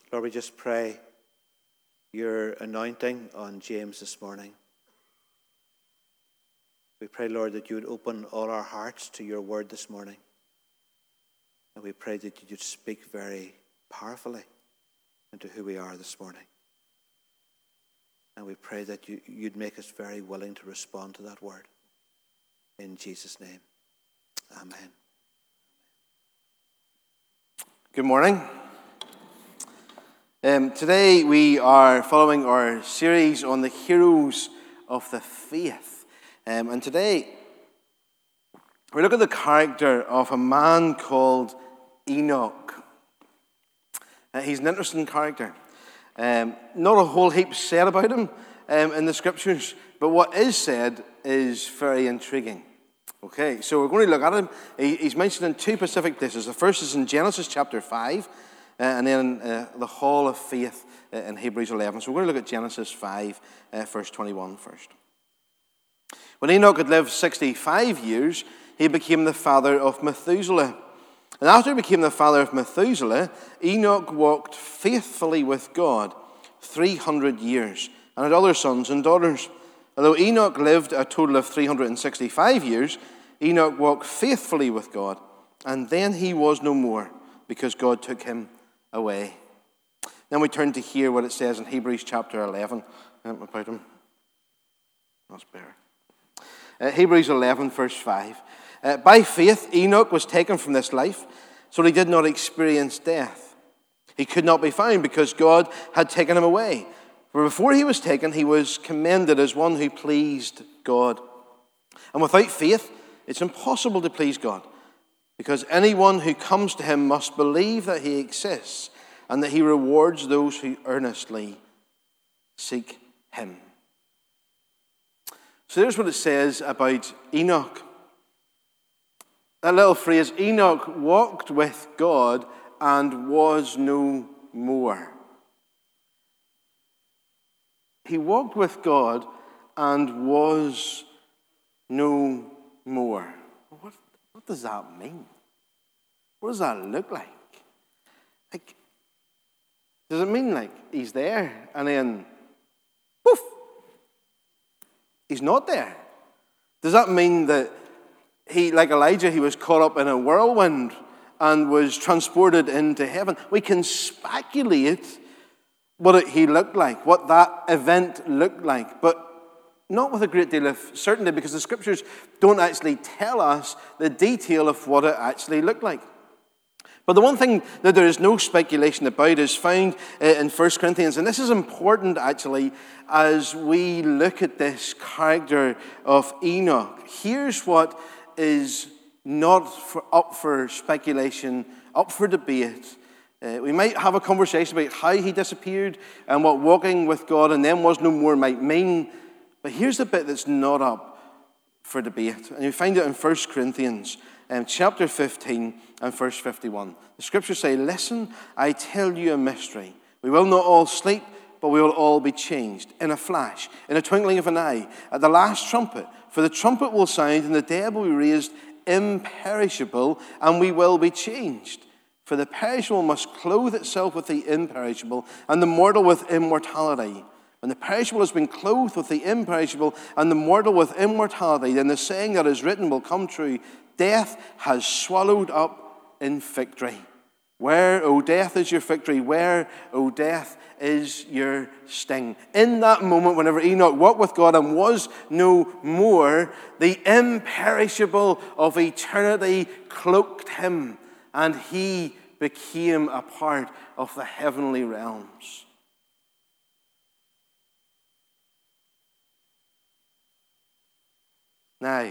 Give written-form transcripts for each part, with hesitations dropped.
Lord, we just pray your anointing on James this morning. We pray, Lord, that you would open all our hearts to your word this morning. And we pray that you would speak very powerfully into who we are this morning. And we pray that you'd make us very willing to respond to that word. In Jesus' name, amen. Good morning. Today we are following our series on the heroes of the faith. And today we look at the character of a man called Enoch. He's an interesting character. Not a whole heap said about him in the scriptures, but what is said is very intriguing. Okay, so we're going to look at him. He's mentioned in two specific places. The first is in Genesis chapter 5, and then the Hall of Faith in Hebrews 11. So we're going to look at Genesis 5, verse 21 first. When Enoch had lived 65 years, he became the father of Methuselah. And after he became the father of Methuselah, Enoch walked faithfully with God 300 years and had other sons and daughters. Although Enoch lived a total of 365 years, Enoch walked faithfully with God, and then he was no more because God took him away. Then we turn to hear what it says in Hebrews chapter 11 about him. That's better. Hebrews 11, verse 5. By faith, Enoch was taken from this life, so he did not experience death. He could not be found because God had taken him away. For before he was taken, he was commended as one who pleased God. And without faith, it's impossible to please God, because anyone who comes to him must believe that he exists and that he rewards those who earnestly seek him. So there's what it says about Enoch. That little phrase, Enoch walked with God and was no more. He walked with God and was no more. What does that mean? What does that look like? Does it mean like he's there and then, poof, he's not there? Does that mean that he, like Elijah, he was caught up in a whirlwind and was transported into heaven? We can speculate what he looked like, what that event looked like, but not with a great deal of certainty, because the scriptures don't actually tell us the detail of what it actually looked like. But the one thing that there is no speculation about is found in 1 Corinthians, and this is important actually as we look at this character of Enoch. Here's what is not up for speculation, up for debate. We might have a conversation about how he disappeared and what walking with God and then was no more might mean. But here's the bit that's not up for debate. And you find it in 1 Corinthians chapter 15 and verse 51. The scriptures say, "Listen, I tell you a mystery. We will not all sleep, but we will all be changed in a flash, in a twinkling of an eye, at the last trumpet. For the trumpet will sound, and the dead will be raised imperishable, and we will be changed. For the perishable must clothe itself with the imperishable, and the mortal with immortality. When the perishable has been clothed with the imperishable, and the mortal with immortality, then the saying that is written will come true. Death has swallowed up in victory. Where, O death, is your victory? Where, O death, is your sting?" In that moment, whenever Enoch walked with God and was no more, the imperishable of eternity cloaked him, and he became a part of the heavenly realms. Now,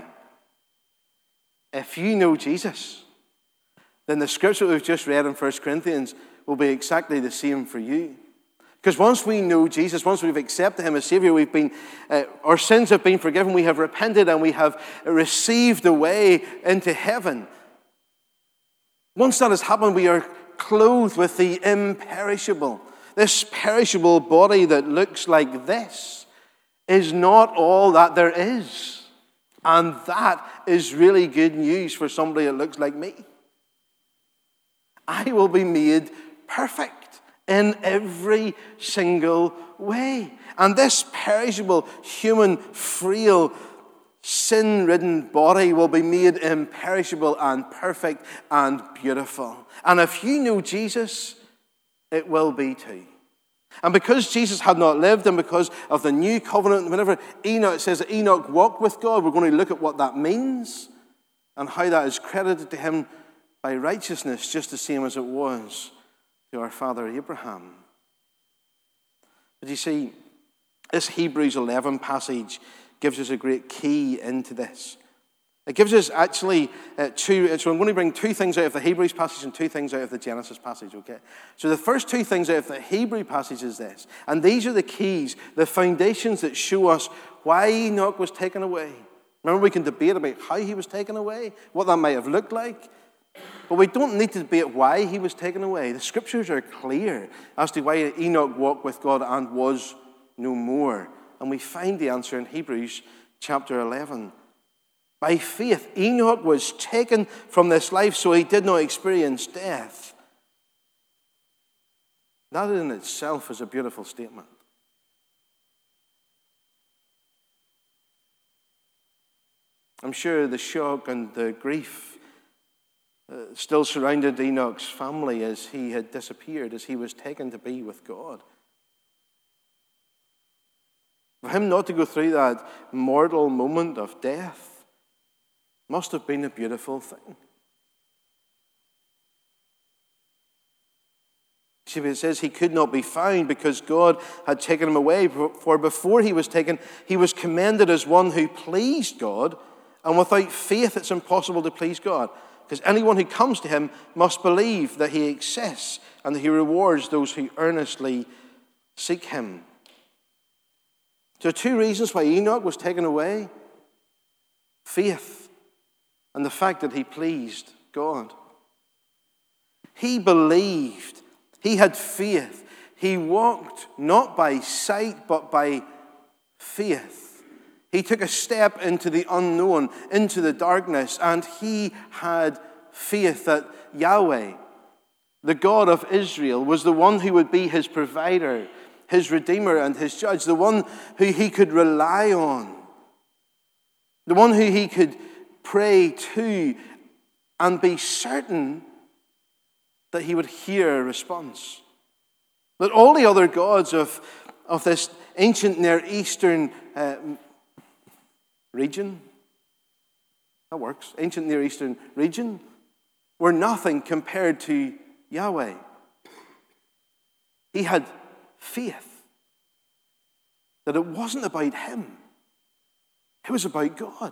if you know Jesus, then the scripture we've just read in 1 Corinthians will be exactly the same for you. Because once we know Jesus, once we've accepted him as Savior, our sins have been forgiven, we have repented, and we have received the way into heaven. Once that has happened, we are clothed with the imperishable. This perishable body that looks like this is not all that there is. And that is really good news for somebody that looks like me. I will be made perfect in every single way. And this perishable, human, frail, sin-ridden body will be made imperishable and perfect and beautiful. And if you know Jesus, it will be too. And because Jesus had not lived, and because of the new covenant, whenever Enoch says that Enoch walked with God, we're going to look at what that means and how that is credited to him by righteousness, just the same as it was to our father Abraham. But you see, this Hebrews 11 passage gives us a great key into this. It gives us actually so I'm going to bring two things out of the Hebrews passage and two things out of the Genesis passage, okay? So the first two things out of the Hebrew passage is this, and these are the keys, the foundations that show us why Enoch was taken away. Remember, we can debate about how he was taken away, what that might have looked like, but we don't need to debate why he was taken away. The scriptures are clear as to why Enoch walked with God and was no more. And we find the answer in Hebrews chapter 11. By faith, Enoch was taken from this life so he did not experience death. That in itself is a beautiful statement. I'm sure the shock and the grief still surrounded Enoch's family as he had disappeared, as he was taken to be with God. For him not to go through that mortal moment of death must have been a beautiful thing. See, it says he could not be found because God had taken him away. For before he was taken, he was commended as one who pleased God. And without faith, it's impossible to please God. Because anyone who comes to him must believe that he exists and that he rewards those who earnestly seek him. So 2 reasons why Enoch was taken away: faith and the fact that he pleased God. He believed. He had faith. He walked not by sight, but by faith. He took a step into the unknown, into the darkness, and he had faith that Yahweh, the God of Israel, was the one who would be his provider, his redeemer, and his judge, the one who he could rely on, the one who he could pray to and be certain that he would hear a response. That all the other gods of this ancient Near Eastern region, that works, ancient Near Eastern region, were nothing compared to Yahweh. He had faith that it wasn't about him. It was about God.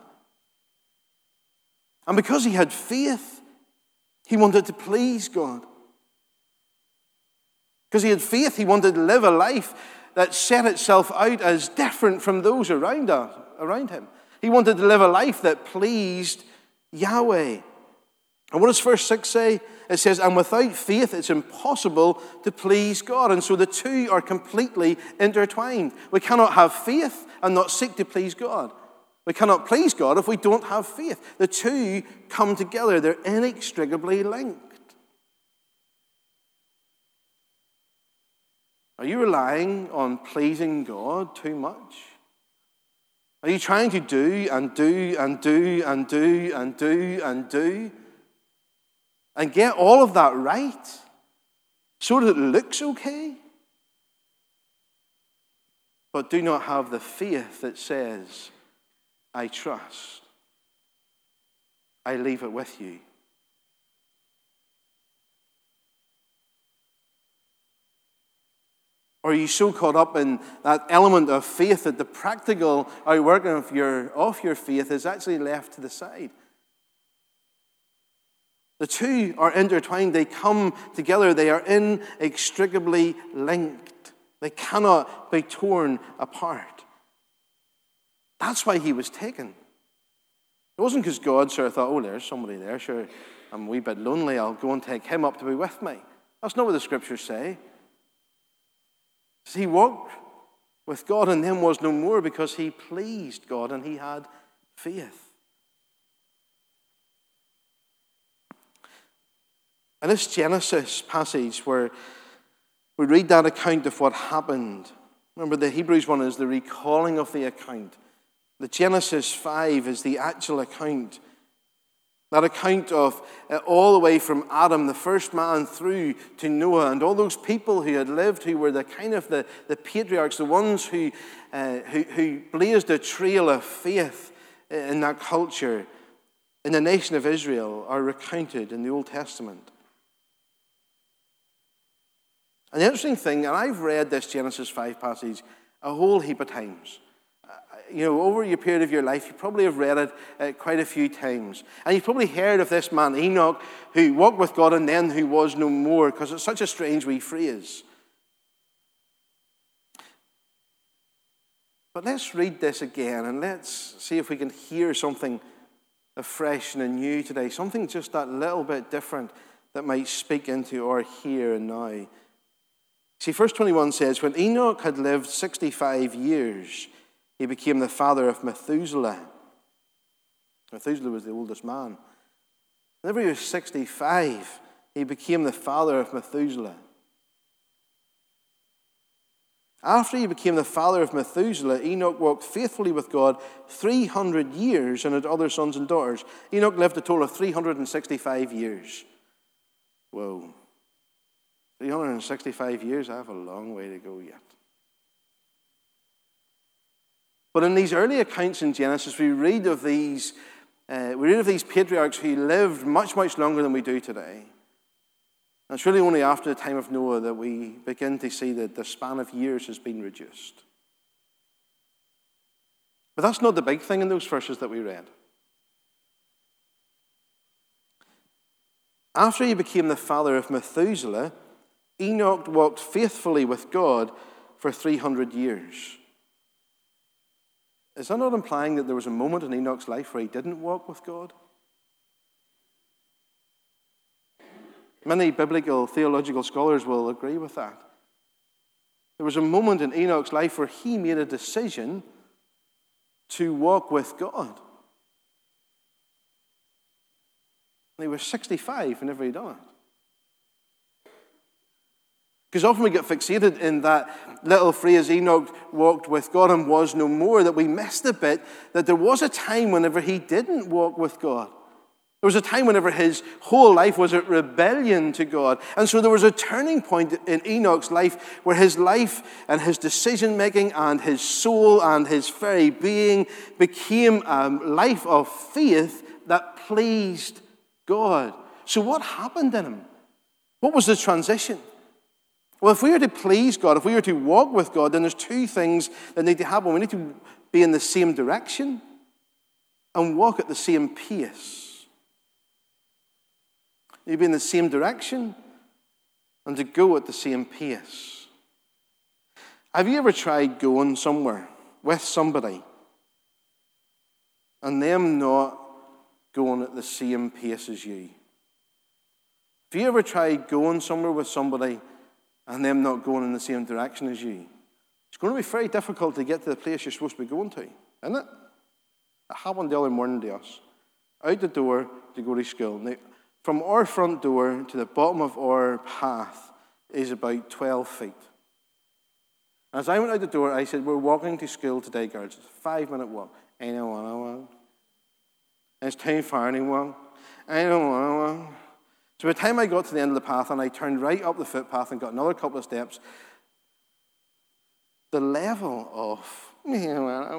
And because he had faith, he wanted to please God. Because he had faith, he wanted to live a life that set itself out as different from those around him. He wanted to live a life that pleased Yahweh. And what does verse 6 say? It says, and without faith, it's impossible to please God. And so the two are completely intertwined. We cannot have faith and not seek to please God. We cannot please God if we don't have faith. The two come together. They're inextricably linked. Are you relying on pleasing God too much? Are you trying to do and do and do and do and do and do and get all of that right so that it looks okay, but do not have the faith that says, I trust. I leave it with you. Or are you so caught up in that element of faith that the practical outworking of your faith is actually left to the side? The two are intertwined. They come together. They are inextricably linked. They cannot be torn apart. That's why he was taken. It wasn't because God sort of thought, oh, there's somebody there. Sure, I'm a wee bit lonely. I'll go and take him up to be with me. That's not what the scriptures say. He walked with God and then was no more because he pleased God and he had faith. In this Genesis passage where we read that account of what happened. Remember, the Hebrews one is the recalling of the account. The Genesis 5 is the actual account. That account of all the way from Adam, the first man, through to Noah, and all those people who had lived, who were the kind of the patriarchs, the ones who blazed a trail of faith in that culture, in the nation of Israel, are recounted in the Old Testament. And the interesting thing, and I've read this Genesis 5 passage a whole heap of times. Over your period of your life, you probably have read it quite a few times. And you've probably heard of this man, Enoch, who walked with God and then who was no more, because it's such a strange wee phrase. But let's read this again, and let's see if we can hear something afresh and anew today, something just that little bit different that might speak into our here and now. See, verse 21 says, when Enoch had lived 65 years, he became the father of Methuselah. Methuselah was the oldest man. Whenever he was 65, he became the father of Methuselah. After he became the father of Methuselah, Enoch walked faithfully with God 300 years and had other sons and daughters. Enoch lived a total of 365 years. Whoa. 365 years, I have a long way to go yet. But in these early accounts in Genesis, we read of these patriarchs who lived much, much longer than we do today. And it's really only after the time of Noah that we begin to see that the span of years has been reduced. But that's not the big thing in those verses that we read. After he became the father of Methuselah, Enoch walked faithfully with God for 300 years. Is that not implying that there was a moment in Enoch's life where he didn't walk with God? Many biblical theological scholars will agree with that. There was a moment in Enoch's life where he made a decision to walk with God. And he was 65 whenever he done it. Because often we get fixated in that little phrase, Enoch walked with God and was no more, that we miss the bit that there was a time whenever he didn't walk with God. There was a time whenever his whole life was at rebellion to God. And so there was a turning point in Enoch's life where his life and his decision-making and his soul and his very being became a life of faith that pleased God. So what happened in him? What was the transition? Well, if we are to please God, if we are to walk with God, then there's two things that need to happen. We need to be in the same direction and walk at the same pace. You need to be in the same direction and to go at the same pace. Have you ever tried going somewhere with somebody and them not going at the same pace as you? Have you ever tried going somewhere with somebody and them not going in the same direction as you? It's going to be very difficult to get to the place you're supposed to be going to, isn't it? It happened the other morning to us. Out the door to go to school. Now, from our front door to the bottom of our path is about 12 feet. As I went out the door, I said, we're walking to school today, girls. It's a 5-minute walk. I don't want to walk. It's too far to walk. I don't want to walk. So by the time I got to the end of the path and I turned right up the footpath and got another couple of steps, the level of, I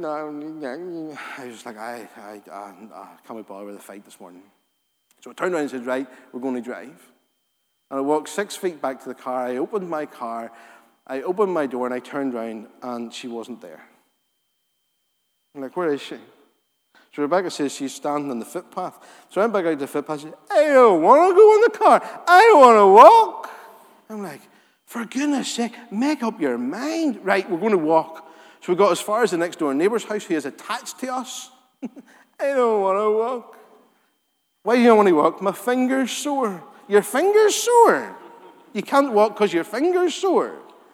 was like, I can't be bothered with the fight this morning. So I turned around and said, right, we're going to drive. And I walked 6 feet back to the car. I opened my car. I opened my door and I turned around and she wasn't there. I'm like, where is she? So Rebecca says she's standing on the footpath. So I went back out to the footpath and said, I don't want to go in the car. I want to walk. I'm like, for goodness sake, make up your mind. Right, we're going to walk. So we got as far as the next door neighbour's house who is attached to us. I don't want to walk. Why do you don't want to walk? My finger's sore. Your finger's sore? You can't walk because your finger's sore.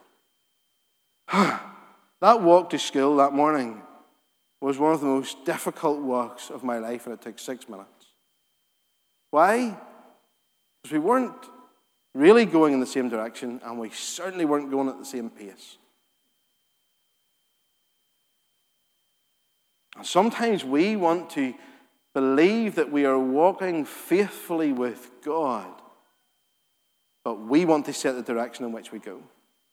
That walk to school that morning was one of the most difficult walks of my life, and it took 6 minutes. Why? Because we weren't really going in the same direction, and we certainly weren't going at the same pace. And sometimes we want to believe that we are walking faithfully with God, but we want to set the direction in which we go.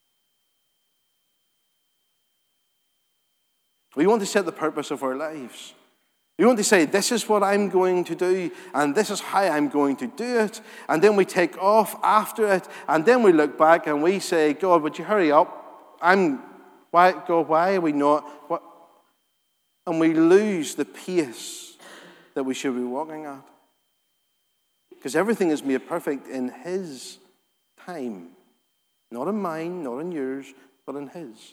We want to set the purpose of our lives. We want to say, this is what I'm going to do, and this is how I'm going to do it. And then we take off after it, and then we look back and we say, God, would you hurry up? God, why are we not? What? And we lose the pace that we should be walking at. Because everything is made perfect in His time. Not in mine, not in yours, but in His.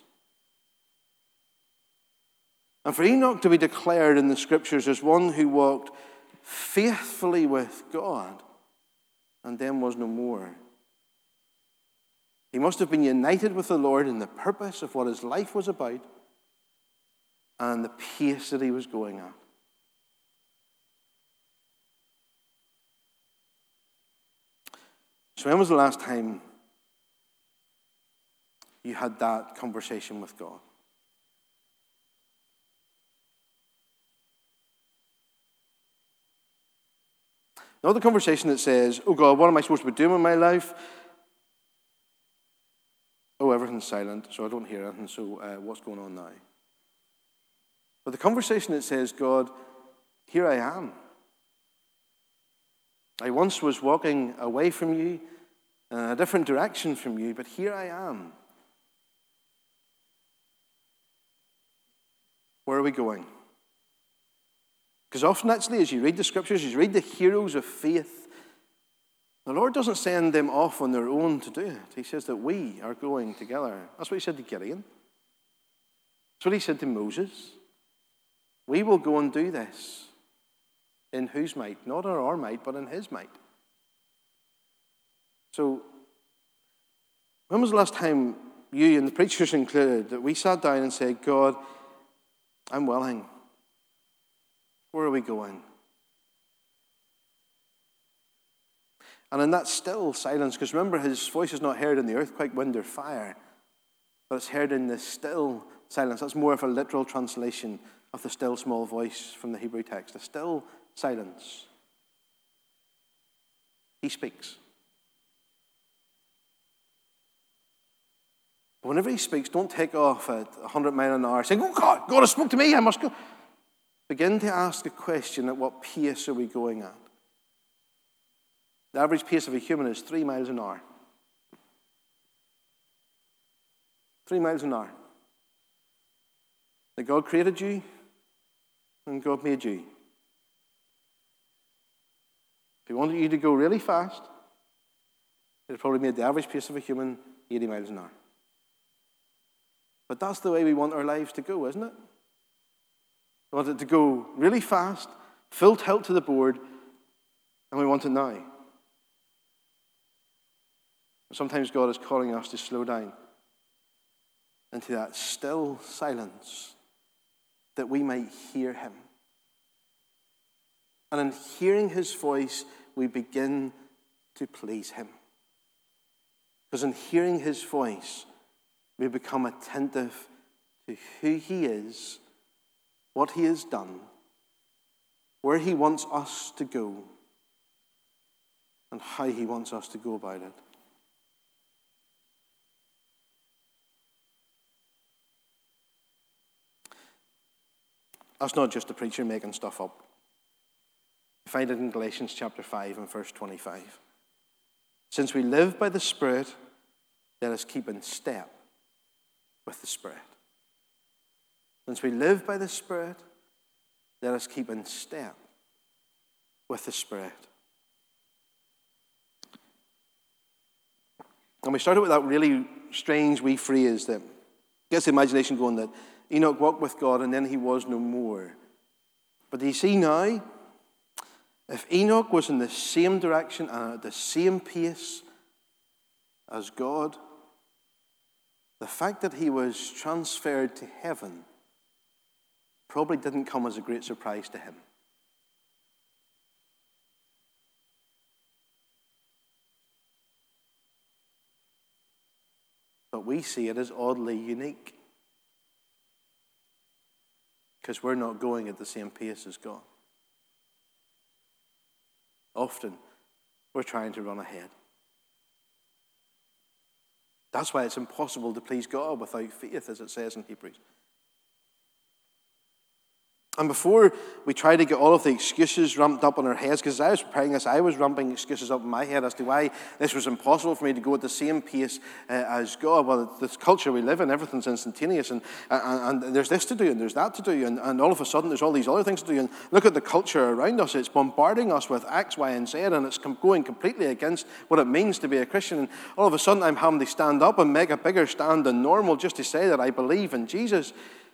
And for Enoch to be declared in the Scriptures as one who walked faithfully with God and then was no more, he must have been united with the Lord in the purpose of what his life was about and the pace that he was going at. So when was the last time you had that conversation with God? Not the conversation that says, oh God, what am I supposed to be doing with my life? Oh, everything's silent, so I don't hear anything, so what's going on now? But the conversation that says, God, here I am. I once was walking away from you, in a different direction from you, but here I am. Where are we going? Because often, actually, as you read the Scriptures, as you read the heroes of faith, the Lord doesn't send them off on their own to do it. He says that we are going together. That's what He said to Gideon. That's what He said to Moses. We will go and do this. In whose might? Not in our might, but in His might. So, when was the last time you and the preachers included that we sat down and said, God, I'm willing. Where are we going? And in that still silence, because remember, His voice is not heard in the earthquake, wind, or fire, but it's heard in the still silence. That's more of a literal translation of the still small voice from the Hebrew text. The still silence. He speaks. But whenever He speaks, don't take off at 100 miles an hour saying, oh God has spoke to me, I must go. Begin to ask the question, at what pace are we going at? The average pace of a human is 3 miles an hour. 3 miles an hour. That God created you and God made you. If He wanted you to go really fast, He'd probably made the average pace of a human 80 miles an hour. But that's the way we want our lives to go, isn't it? We want it to go really fast, full tilt to the board, and we want it now. Sometimes God is calling us to slow down into that still silence that we might hear Him. And in hearing His voice, we begin to please Him. Because in hearing His voice, we become attentive to who He is, what He has done, where He wants us to go, and how He wants us to go about it. That's not just a preacher making stuff up. You find it in Galatians chapter 5 and verse 25. Since we live by the Spirit, let us keep in step with the Spirit. Since we live by the Spirit, let us keep in step with the Spirit. And we started with that really strange wee phrase that gets the imagination going, that Enoch walked with God and then he was no more. But do you see now, if Enoch was in the same direction and at the same pace as God, the fact that he was transferred to heaven probably didn't come as a great surprise to him. but we see it as oddly unique because we're not going at the same pace as God. Often, we're trying to run ahead. That's why it's impossible to please God without faith, as it says in Hebrews. And before we try to get all of the excuses ramped up in our heads, because as I was preparing this, I was ramping excuses up in my head as to why this was impossible for me to go at the same pace as God. Well, this culture we live in, everything's instantaneous, and there's this to do, and there's that to do, and all of a sudden there's all these other things to do. And look at the culture around us. It's bombarding us with X, Y, and Z, and it's going completely against what it means to be a Christian. And all of a sudden I'm having to stand up and make a bigger stand than normal just to say that I believe in Jesus.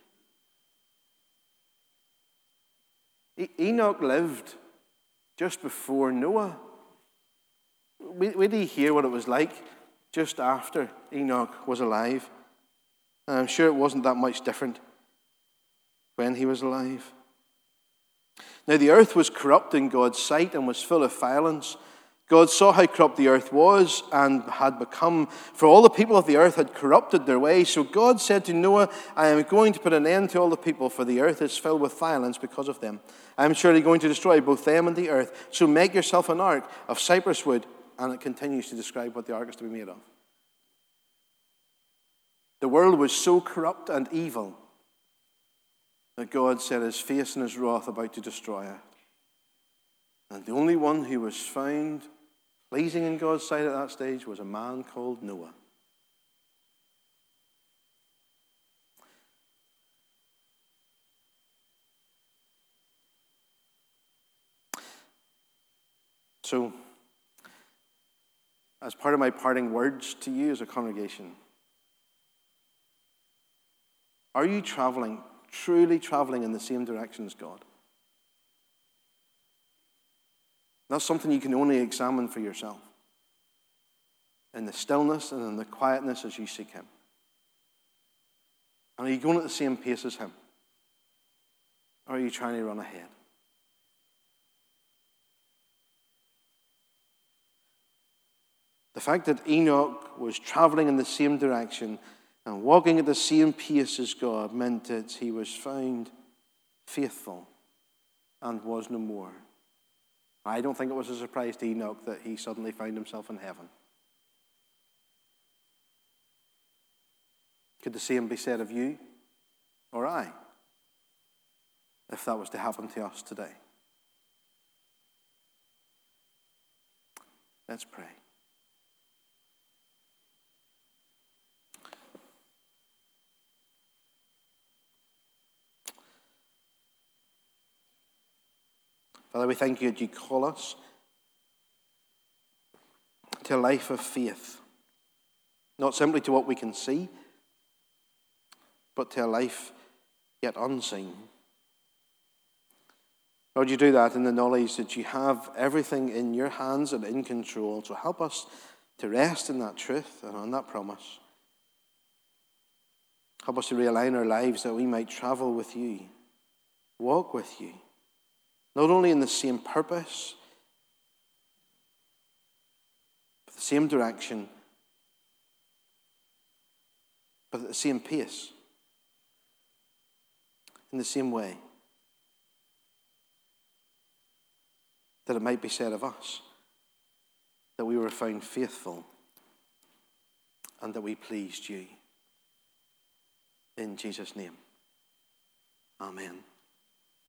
Enoch lived just before Noah. We did hear what it was like just after Enoch was alive. And I'm sure it wasn't that much different when he was alive. Now the earth was corrupt in God's sight and was full of violence. God saw how corrupt the earth was and had become, for all the people of the earth had corrupted their ways. So God said to Noah, I am going to put an end to all the people, for the earth is filled with violence because of them. I am surely going to destroy both them and the earth. So make yourself an ark of cypress wood. And it continues to describe what the ark is to be made of. The world was so corrupt and evil that God set his face in his wrath about to destroy it. And the only one who was found pleasing in God's sight at that stage was a man called Noah. So, as part of my parting words to you as a congregation, are you traveling, truly traveling in the same direction as God? That's something you can only examine for yourself. In the stillness and in the quietness as you seek him. And are you going at the same pace as him? Or are you trying to run ahead? The fact that Enoch was traveling in the same direction and walking at the same pace as God meant that he was found faithful and was no more. I don't think it was a surprise to Enoch that he suddenly found himself in heaven. Could the same be said of you or I, if that was to happen to us today? Let's pray. Father, we thank you that you call us to a life of faith, not simply to what we can see, but to a life yet unseen. Lord, you do that in the knowledge that you have everything in your hands and in control. So help us to rest in that truth and on that promise. Help us to realign our lives that we might travel with you, walk with you, not only in the same purpose, but the same direction, but at the same pace, in the same way, that it might be said of us that we were found faithful and that we pleased you. In Jesus' name, amen.